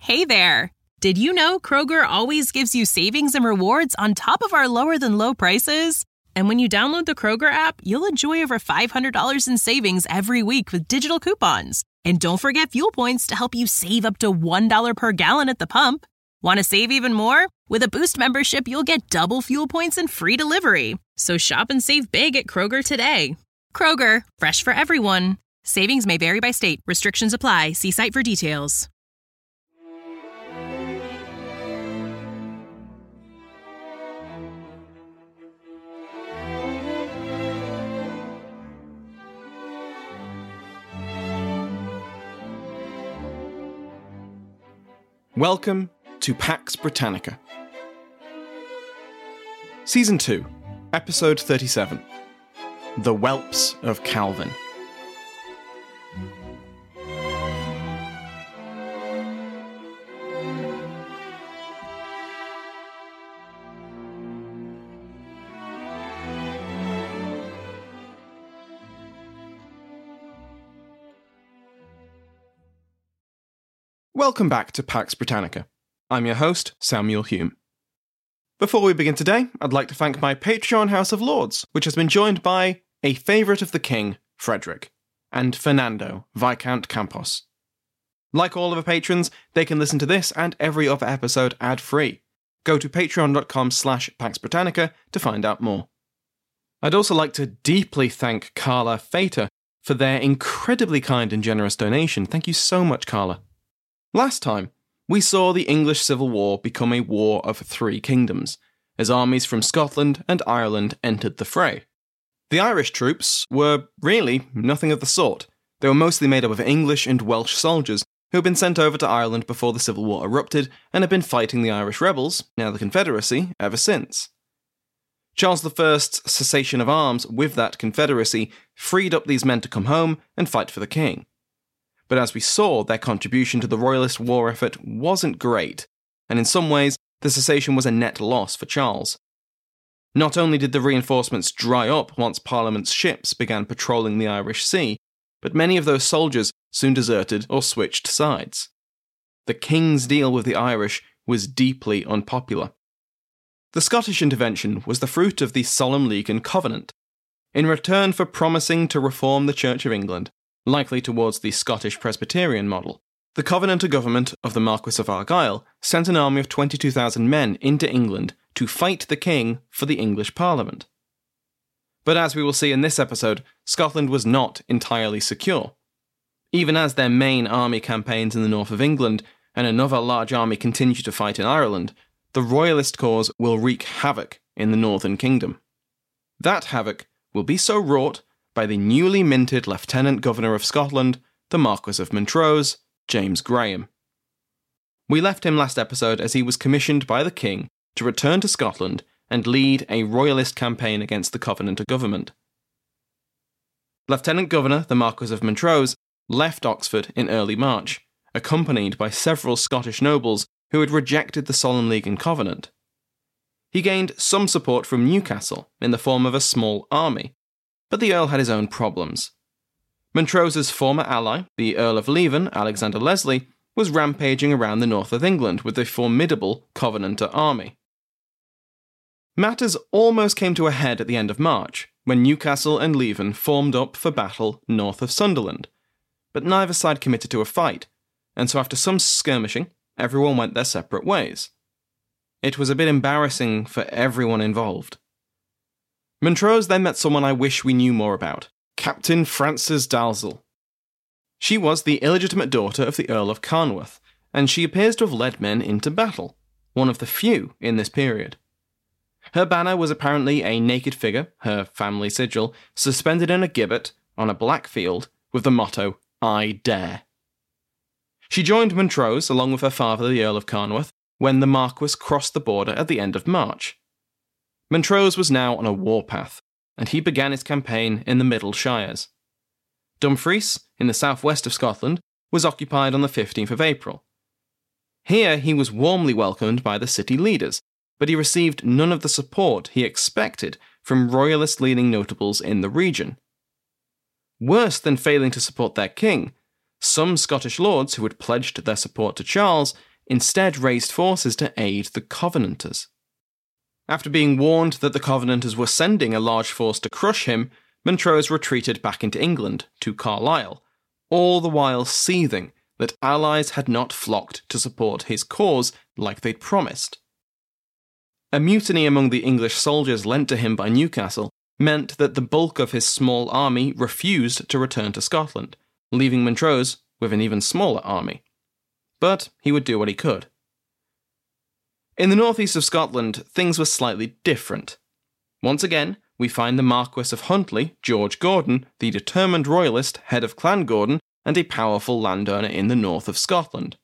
Hey there! Did you know Kroger always gives you savings and rewards on top of our lower-than-low prices? And when you download the Kroger app, you'll enjoy over $500 in savings every week with digital coupons. And don't forget fuel points to help you save up to $1 per gallon at the pump. Want to save even more? With a Boost membership, you'll get double fuel points and free delivery. So shop and save big at Kroger today. Kroger, fresh for everyone. Savings may vary by state. Restrictions apply. See site for details. Welcome to Pax Britannica. Season 2, Episode 37, The Whelps of Calvin. Welcome back to Pax Britannica. I'm your host, Samuel Hume. Before we begin today, I'd like to thank my Patreon House of Lords, which has been joined by a favourite of the King, Frederick, and Fernando, Viscount Campos. Like all of our patrons, they can listen to this and every other episode ad-free. Go to patreon.com/Pax Britannica to find out more. I'd also like to deeply thank Carla Fater for their incredibly kind and generous donation. Thank you so much, Carla. Last time, we saw the English Civil War become a war of three kingdoms, as armies from Scotland and Ireland entered the fray. The Irish troops were really nothing of the sort. They were mostly made up of English and Welsh soldiers who had been sent over to Ireland before the Civil War erupted and had been fighting the Irish rebels, now the Confederacy, ever since. Charles I's cessation of arms with that Confederacy freed up these men to come home and fight for the king. But as we saw, their contribution to the Royalist war effort wasn't great, and in some ways, the cessation was a net loss for Charles. Not only did the reinforcements dry up once Parliament's ships began patrolling the Irish Sea, but many of those soldiers soon deserted or switched sides. The King's deal with the Irish was deeply unpopular. The Scottish intervention was the fruit of the Solemn League and Covenant. In return for promising to reform the Church of England, likely towards the Scottish Presbyterian model, the Covenanter government of the Marquis of Argyll sent an army of 22,000 men into England to fight the king for the English Parliament. But as we will see in this episode, Scotland was not entirely secure. Even as their main army campaigns in the north of England and another large army continue to fight in Ireland, the Royalist cause will wreak havoc in the Northern Kingdom. That havoc will be so wrought by the newly minted Lieutenant Governor of Scotland, the Marquis of Montrose, James Graham. We left him last episode as he was commissioned by the King to return to Scotland and lead a Royalist campaign against the Covenanter government. Lieutenant Governor, the Marquis of Montrose, left Oxford in early March, accompanied by several Scottish nobles who had rejected the Solemn League and Covenant. He gained some support from Newcastle in the form of a small army, but the Earl had his own problems. Montrose's former ally, the Earl of Leven, Alexander Leslie, was rampaging around the north of England with a formidable Covenanter army. Matters almost came to a head at the end of March, when Newcastle and Leven formed up for battle north of Sunderland, but neither side committed to a fight, and so after some skirmishing, everyone went their separate ways. It was a bit embarrassing for everyone involved. Montrose then met someone I wish we knew more about, Captain Frances Dalzell. She was the illegitimate daughter of the Earl of Carnwath, and she appears to have led men into battle, one of the few in this period. Her banner was apparently a naked figure, her family sigil, suspended in a gibbet on a black field with the motto, "I dare." She joined Montrose, along with her father, the Earl of Carnwath, when the Marquis crossed the border at the end of March. Montrose was now on a warpath, and he began his campaign in the Middle Shires. Dumfries, in the southwest of Scotland, was occupied on the 15th of April. Here he was warmly welcomed by the city leaders, but he received none of the support he expected from royalist-leaning notables in the region. Worse than failing to support their king, some Scottish lords who had pledged their support to Charles instead raised forces to aid the Covenanters. After being warned that the Covenanters were sending a large force to crush him, Montrose retreated back into England, to Carlisle, all the while seething that allies had not flocked to support his cause like they'd promised. A mutiny among the English soldiers lent to him by Newcastle meant that the bulk of his small army refused to return to Scotland, leaving Montrose with an even smaller army. But he would do what he could. In the northeast of Scotland, things were slightly different. Once again, we find the Marquess of Huntly, George Gordon, the determined royalist, head of Clan Gordon, and a powerful landowner in the north of Scotland.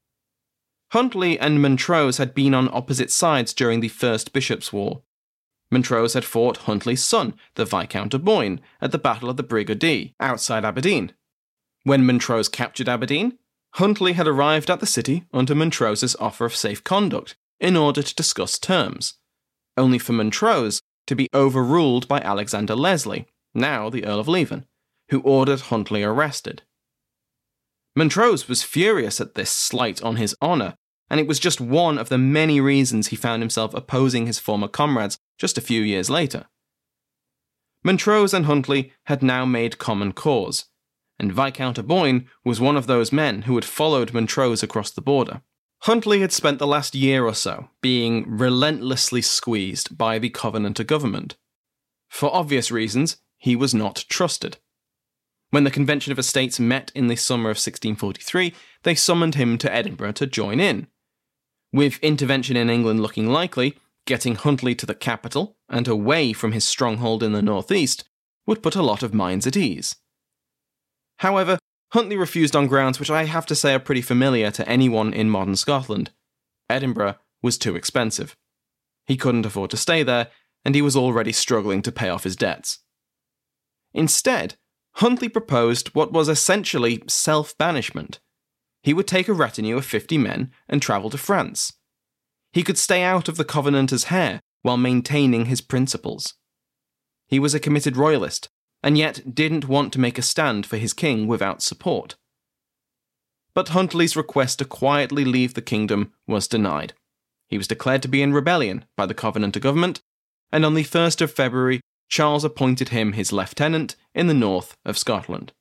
Huntly and Montrose had been on opposite sides during the First Bishops' War. Montrose had fought Huntly's son, the Viscount of Boyne, at the Battle of the Brig o' Dee, outside Aberdeen. When Montrose captured Aberdeen, Huntly had arrived at the city under Montrose's offer of safe conduct in order to discuss terms, only for Montrose to be overruled by Alexander Leslie, now the Earl of Leven, who ordered Huntly arrested. Montrose was furious at this slight on his honour, and it was just one of the many reasons he found himself opposing his former comrades just a few years later. Montrose and Huntly had now made common cause, and Viscount of Boyne was one of those men who had followed Montrose across the border. Huntly had spent the last year or so being relentlessly squeezed by the Covenanter government. For obvious reasons, he was not trusted. When the Convention of Estates met in the summer of 1643, they summoned him to Edinburgh to join in. With intervention in England looking likely, getting Huntly to the capital and away from his stronghold in the northeast would put a lot of minds at ease. However, Huntly refused on grounds which I have to say are pretty familiar to anyone in modern Scotland. Edinburgh was too expensive. He couldn't afford to stay there, and he was already struggling to pay off his debts. Instead, Huntly proposed what was essentially self-banishment. He would take a retinue of 50 men and travel to France. He could stay out of the Covenanters' hair while maintaining his principles. He was a committed royalist, and yet didn't want to make a stand for his king without support. But Huntly's request to quietly leave the kingdom was denied. He was declared to be in rebellion by the Covenanter government, and on the 1st of February, Charles appointed him his lieutenant in the north of Scotland.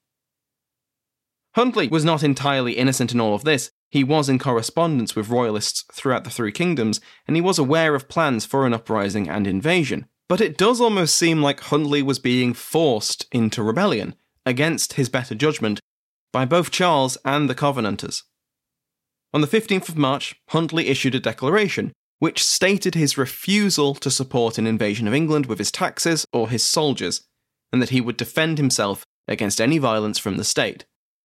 Huntly was not entirely innocent in all of this. He was in correspondence with royalists throughout the Three Kingdoms, and he was aware of plans for an uprising and invasion. But it does almost seem like Huntly was being forced into rebellion, against his better judgment, by both Charles and the Covenanters. On the 15th of March, Huntly issued a declaration, which stated his refusal to support an invasion of England with his taxes or his soldiers, and that he would defend himself against any violence from the state.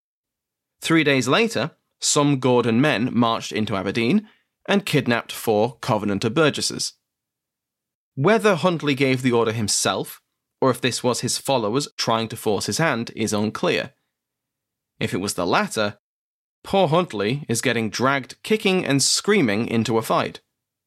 3 days later, some Gordon men marched into Aberdeen and kidnapped 4 Covenanter burgesses. Whether Huntly gave the order himself, or if this was his followers trying to force his hand, is unclear. If it was the latter, poor Huntly is getting dragged kicking and screaming into a fight.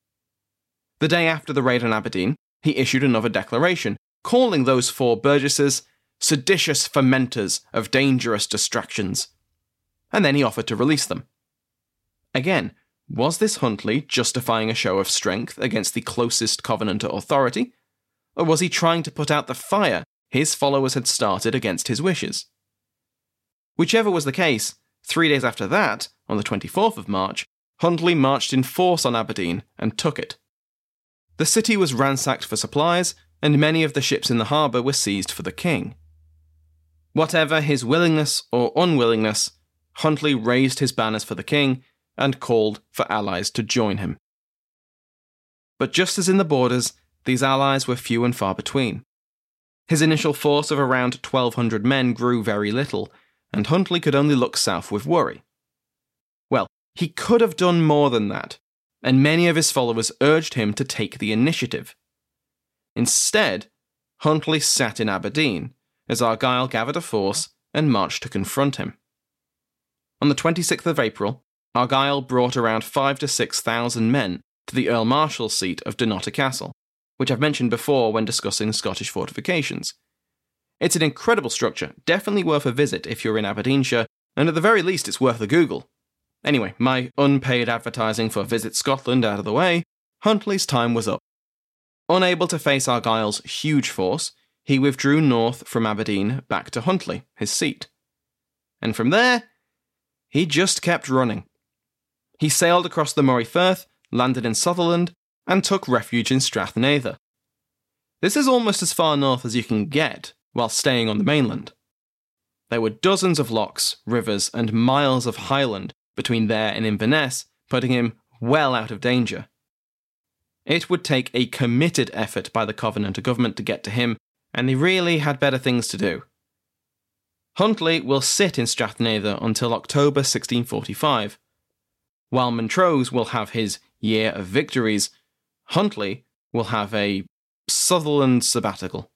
The day after the raid on Aberdeen, he issued another declaration, calling those 4 burgesses seditious fomenters of dangerous distractions, and then he offered to release them. Again, was this Huntly justifying a show of strength against the closest Covenanter authority, or was he trying to put out the fire his followers had started against his wishes? Whichever was the case, 3 days after that, on the 24th of March, Huntly marched in force on Aberdeen and took it. The city was ransacked for supplies, and many of the ships in the harbour were seized for the king. Whatever his willingness or unwillingness, Huntly raised his banners for the king and called for allies to join him. But just as in the borders, these allies were few and far between. His initial force of around 1,200 men grew very little, and Huntly could only look south with worry. Well, he could have done more than that, and many of his followers urged him to take the initiative. Instead, Huntly sat in Aberdeen, as Argyll gathered a force and marched to confront him. On the 26th of April, Argyll brought around 5,000 to 6,000 men to the Earl Marshal's seat of Dunnottar Castle, which I've mentioned before when discussing Scottish fortifications. It's an incredible structure, definitely worth a visit if you're in Aberdeenshire, and at the very least it's worth a Google. Anyway, my unpaid advertising for Visit Scotland out of the way, Huntly's time was up. Unable to face Argyll's huge force, he withdrew north from Aberdeen back to Huntly, his seat. And from there, he just kept running. He sailed across the Moray Firth, landed in Sutherland, and took refuge in Strathnatha. This is almost as far north as you can get while staying on the mainland. There were dozens of lochs, rivers, and miles of highland between there and Inverness, putting him well out of danger. It would take a committed effort by the Covenanter government to get to him, and they really had better things to do. Huntly will sit in Strathnatha until October 1645. While Montrose will have his Year of Victories, Huntly will have a Sutherland sabbatical.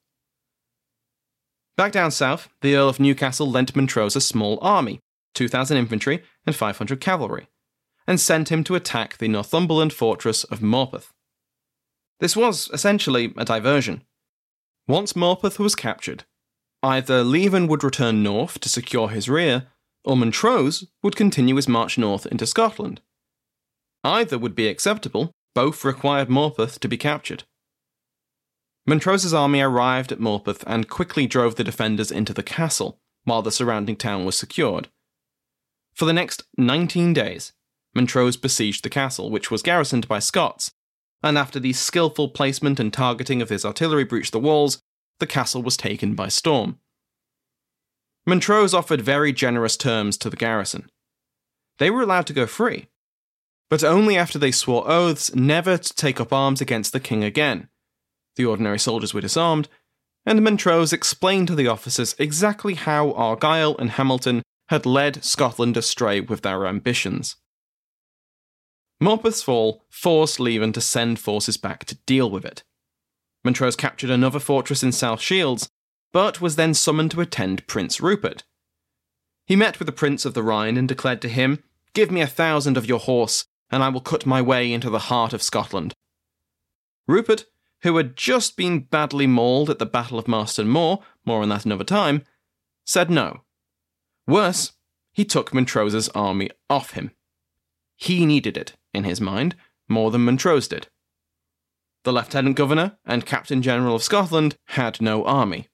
Back down south, the Earl of Newcastle lent Montrose a small army, 2,000 infantry and 500 cavalry, and sent him to attack the Northumberland fortress of Morpeth. This was essentially a diversion. Once Morpeth was captured, either Leven would return north to secure his rear, or Montrose would continue his march north into Scotland. Either would be acceptable, both required Morpeth to be captured. Montrose's army arrived at Morpeth and quickly drove the defenders into the castle, while the surrounding town was secured. For the next 19 days, Montrose besieged the castle, which was garrisoned by Scots, and after the skillful placement and targeting of his artillery breached the walls, the castle was taken by storm. Montrose offered very generous terms to the garrison. They were allowed to go free, but only after they swore oaths never to take up arms against the king again. The ordinary soldiers were disarmed, and Montrose explained to the officers exactly how Argyll and Hamilton had led Scotland astray with their ambitions. Morpeth's fall forced Leven to send forces back to deal with it. Montrose captured another fortress in South Shields, but was then summoned to attend Prince Rupert. He met with the Prince of the Rhine and declared to him, "Give me 1,000 of your horse, and I will cut my way into the heart of Scotland." Rupert, who had just been badly mauled at the Battle of Marston Moor, more on that another time, said no. Worse, he took Montrose's army off him. He needed it, in his mind, more than Montrose did. The Lieutenant Governor and Captain General of Scotland had no army.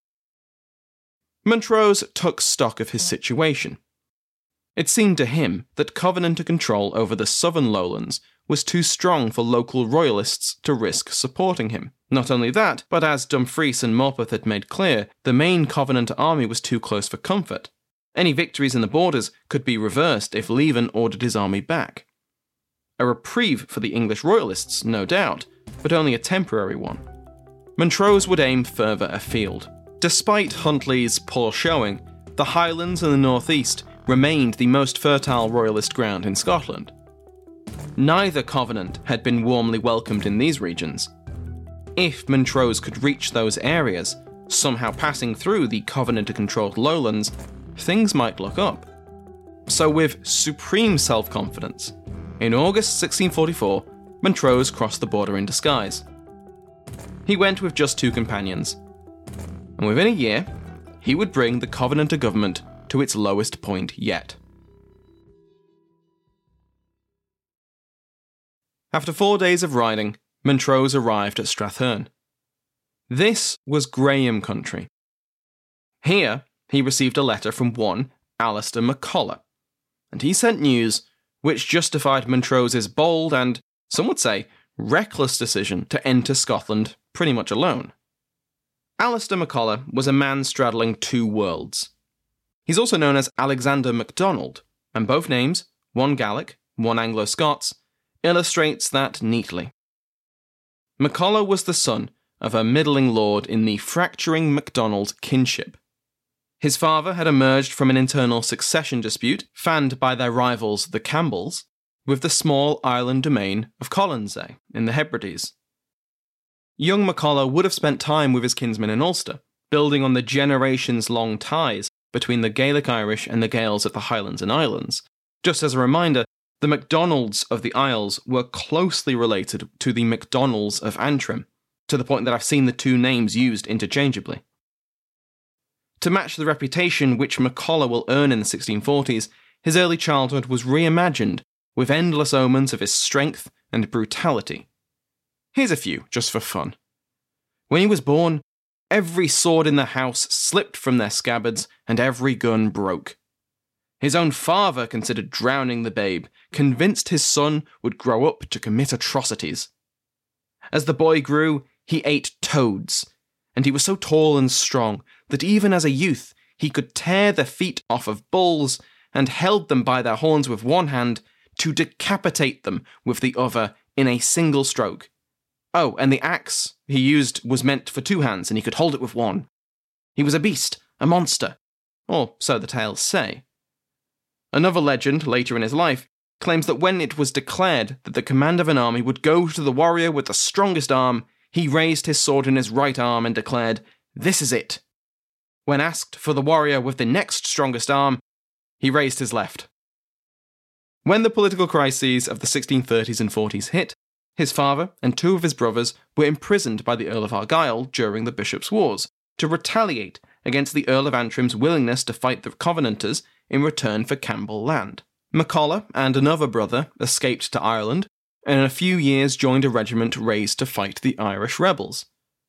Montrose took stock of his situation. It seemed to him that Covenanter control over the southern lowlands was too strong for local royalists to risk supporting him. Not only that, but as Dumfries and Morpeth had made clear, the main Covenanter army was too close for comfort. Any victories in the borders could be reversed if Leven ordered his army back. A reprieve for the English royalists, no doubt, but only a temporary one. Montrose would aim further afield. Despite Huntly's poor showing, the Highlands and the northeast remained the most fertile royalist ground in Scotland. Neither Covenant had been warmly welcomed in these regions. If Montrose could reach those areas, somehow passing through the Covenanter-controlled lowlands, things might look up. So with supreme self-confidence, in August 1644, Montrose crossed the border in disguise. He went with just 2 companions, and within a year, he would bring the Covenanter government to its lowest point yet. After 4 days of riding, Montrose arrived at Strathearn. This was Graham country. Here, he received a letter from one Alistair MacColla, and he sent news which justified Montrose's bold and, some would say, reckless decision to enter Scotland pretty much alone. Alistair MacColla was a man straddling 2 worlds. He's also known as Alexander MacDonald, and both names, one Gaelic, one Anglo-Scots, illustrates that neatly. MacColla was the son of a middling lord in the fracturing MacDonald kinship. His father had emerged from an internal succession dispute fanned by their rivals the Campbells with the small island domain of Colonsay in the Hebrides. Young MacColla would have spent time with his kinsmen in Ulster, building on the generations-long ties between the Gaelic Irish and the Gaels of the Highlands and Islands. Just as a reminder, the MacDonalds of the Isles were closely related to the MacDonalds of Antrim, to the point that I've seen the 2 names used interchangeably. To match the reputation which MacColla will earn in the 1640s, his early childhood was reimagined with endless omens of his strength and brutality. Here's a few, just for fun. When he was born, every sword in the house slipped from their scabbards and every gun broke. His own father considered drowning the babe, convinced his son would grow up to commit atrocities. As the boy grew, he ate toads, and he was so tall and strong that even as a youth he could tear the feet off of bulls and held them by their horns with one hand to decapitate them with the other in a single stroke. Oh, and the axe he used was meant for two hands, and he could hold it with one. He was a beast, a monster, or so the tales say. Another legend, later in his life, claims that when it was declared that the command of an army would go to the warrior with the strongest arm, he raised his sword in his right arm and declared, "This is it." When asked for the warrior with the next strongest arm, he raised his left. When the political crises of the 1630s and 40s hit, his father and two of his brothers were imprisoned by the Earl of Argyll during the Bishops' Wars to retaliate against the Earl of Antrim's willingness to fight the Covenanters in return for Campbell land. MacColla and another brother escaped to Ireland, and in a few years joined a regiment raised to fight the Irish rebels.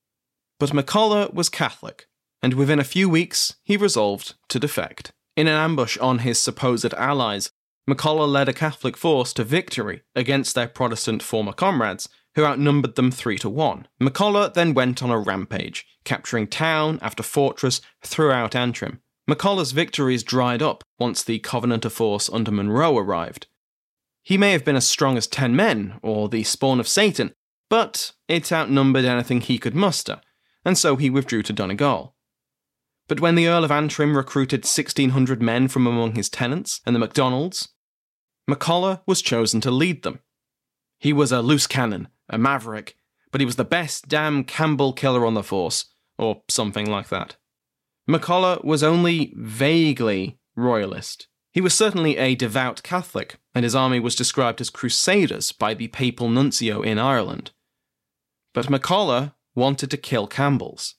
But MacColla was Catholic, and within a few weeks he resolved to defect. In an ambush on his supposed allies, MacColla led a Catholic force to victory against their Protestant former comrades, who outnumbered them 3-1. MacColla then went on a rampage, capturing town after fortress throughout Antrim. MacColla's victories dried up once the Covenanter force under Monroe arrived. He may have been as strong as 10 men, or the spawn of Satan, but it outnumbered anything he could muster, and so he withdrew to Donegal. But when the Earl of Antrim recruited 1,600 men from among his tenants and the MacDonalds, MacColla was chosen to lead them. He was a loose cannon, a maverick, but he was the best damn Campbell killer on the force, or something like that. MacColla was only vaguely royalist. He was certainly a devout Catholic, and his army was described as crusaders by the papal nuncio in Ireland. But MacColla wanted to kill Campbells.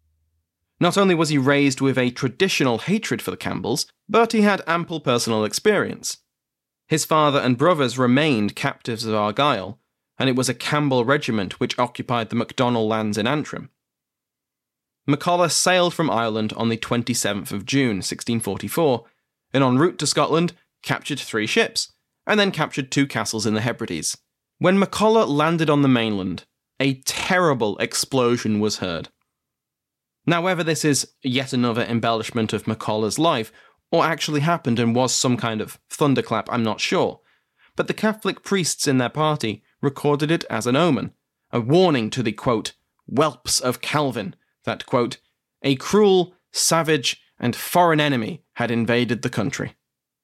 Not only was he raised with a traditional hatred for the Campbells, but he had ample personal experience. His father and brothers remained captives of Argyll, and it was a Campbell regiment which occupied the MacDonald lands in Antrim. MacColla sailed from Ireland on the 27th of June, 1644, and en route to Scotland, captured 3 ships, and then captured 2 castles in the Hebrides. When MacColla landed on the mainland, a terrible explosion was heard. Now, whether this is yet another embellishment of MacColla's life, or actually happened and was some kind of thunderclap, I'm not sure, but the Catholic priests in their party recorded it as an omen, a warning to the, quote, whelps of Calvin, that, quote, a cruel, savage, and foreign enemy had invaded the country.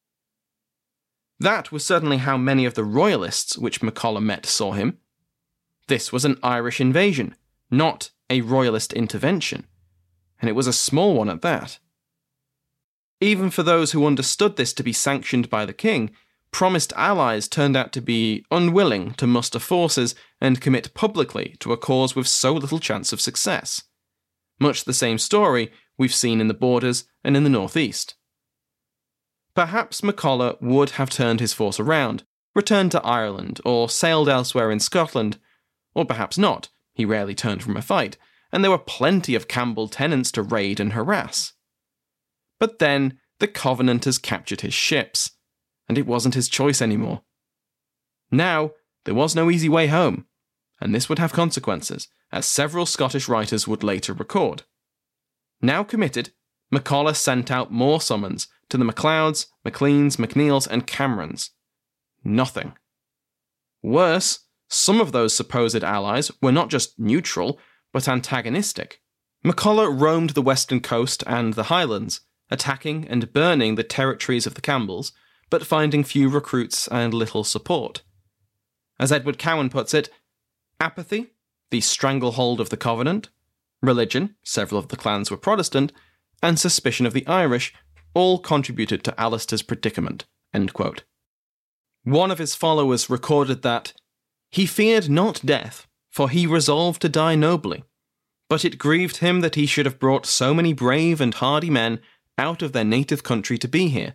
That was certainly how many of the royalists which MacColla met saw him. This was an Irish invasion, not a royalist intervention, and it was a small one at that. Even for those who understood this to be sanctioned by the king, promised allies turned out to be unwilling to muster forces and commit publicly to a cause with so little chance of success. Much the same story we've seen in the Borders and in the northeast. Perhaps MacColla would have turned his force around, returned to Ireland, or sailed elsewhere in Scotland, or perhaps not. He rarely turned from a fight, and there were plenty of Campbell tenants to raid and harass. But then the Covenanters captured his ships, and it wasn't his choice anymore. Now, there was no easy way home, and this would have consequences, as several Scottish writers would later record. Now committed, MacColla sent out more summons to the MacLeods, MacLeans, MacNeils, and Camerons. Nothing. Worse, some of those supposed allies were not just neutral, but antagonistic. MacColla roamed the western coast and the Highlands, attacking and burning the territories of the Campbells, but finding few recruits and little support. As Edward Cowan puts it, apathy, the stranglehold of the Covenant, religion, several of the clans were Protestant, and suspicion of the Irish all contributed to Alistair's predicament. End quote. One of his followers recorded that he feared not death, for he resolved to die nobly, but it grieved him that he should have brought so many brave and hardy men out of their native country to be here,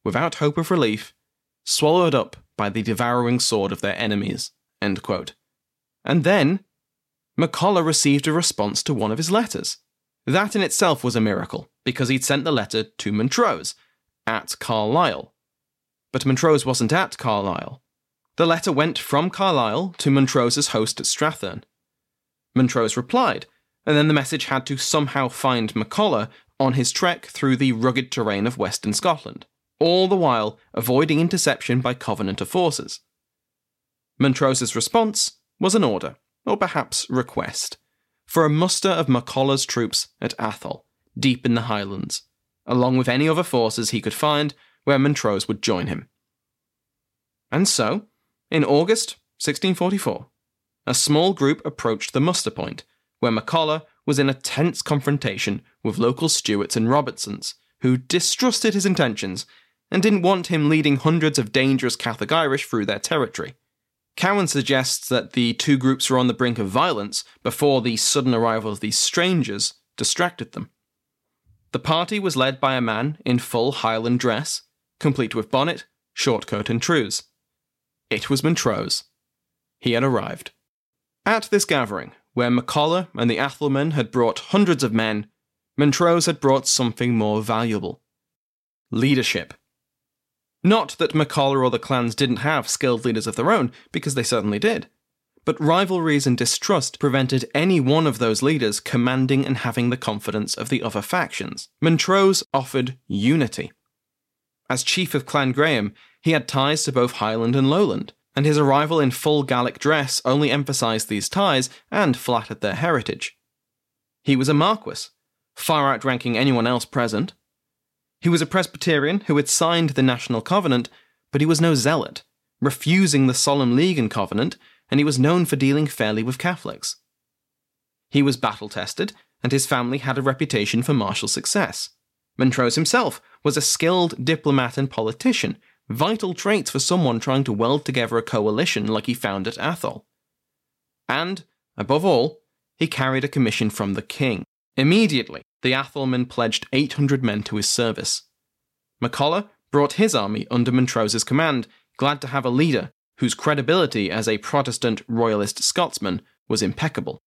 without hope of relief, swallowed up by the devouring sword of their enemies." End quote. And then, MacColla received a response to one of his letters. That in itself was a miracle, because he'd sent the letter to Montrose, at Carlisle. But Montrose wasn't at Carlisle. The letter went from Carlisle to Montrose's host at Strathearn. Montrose replied, and then the message had to somehow find MacColla on his trek through the rugged terrain of western Scotland, all the while avoiding interception by Covenanter forces. Montrose's response was an order, or perhaps request, for a muster of MacColla's troops at Atholl, deep in the Highlands, along with any other forces he could find where Montrose would join him. And so, in August 1644, a small group approached the muster point, where MacColla was in a tense confrontation with local Stuarts and Robertsons, who distrusted his intentions and didn't want him leading hundreds of dangerous Catholic Irish through their territory. Cowan suggests that the two groups were on the brink of violence before the sudden arrival of these strangers distracted them. The party was led by a man in full Highland dress, complete with bonnet, short coat and trews. It was Montrose. He had arrived. At this gathering, where MacColla and the Athelmen had brought hundreds of men, Montrose had brought something more valuable: leadership. Not that MacColla or the clans didn't have skilled leaders of their own, because they certainly did. But rivalries and distrust prevented any one of those leaders commanding and having the confidence of the other factions. Montrose offered unity. As chief of Clan Graham, he had ties to both Highland and Lowland, and his arrival in full Gaelic dress only emphasised these ties and flattered their heritage. He was a Marquess, far outranking anyone else present. He was a Presbyterian who had signed the National Covenant, but he was no zealot, refusing the Solemn League and Covenant, and he was known for dealing fairly with Catholics. He was battle-tested, and his family had a reputation for martial success. Montrose himself was a skilled diplomat and politician, vital traits for someone trying to weld together a coalition like he found at Atholl. And, above all, he carried a commission from the king. Immediately, the Athelmen pledged 800 men to his service. MacColla brought his army under Montrose's command, glad to have a leader whose credibility as a Protestant royalist Scotsman was impeccable.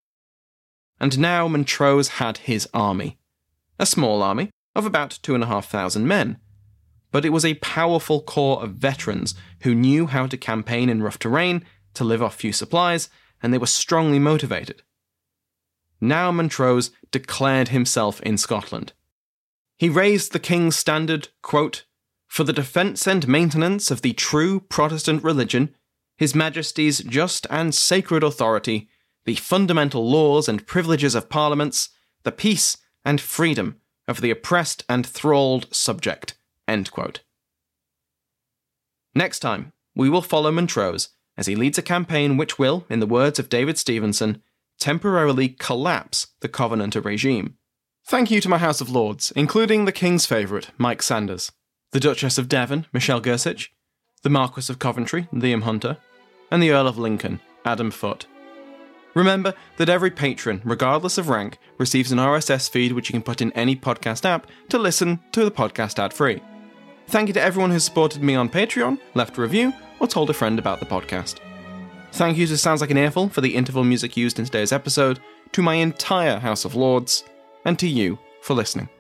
And now Montrose had his army. A small army of about 2,500 men. But it was a powerful core of veterans who knew how to campaign in rough terrain, to live off few supplies, and they were strongly motivated. Now Montrose declared himself in Scotland. He raised the king's standard, quote, "For the defence and maintenance of the true Protestant religion, His Majesty's just and sacred authority, the fundamental laws and privileges of parliaments, the peace and freedom of the oppressed and thralled subject." End quote. Next time, we will follow Montrose as he leads a campaign which will, in the words of David Stevenson, temporarily collapse the Covenanter regime. Thank you to my House of Lords, including the King's favourite, Mike Sanders, the Duchess of Devon, Michelle Gersich, the Marquess of Coventry, Liam Hunter, and the Earl of Lincoln, Adam Foote. Remember that every patron, regardless of rank, receives an RSS feed which you can put in any podcast app to listen to the podcast ad-free. Thank you to everyone who supported me on Patreon, left a review, or told a friend about the podcast. Thank you to Sounds Like an Earful for the interval music used in today's episode, to my entire House of Lords, and to you for listening.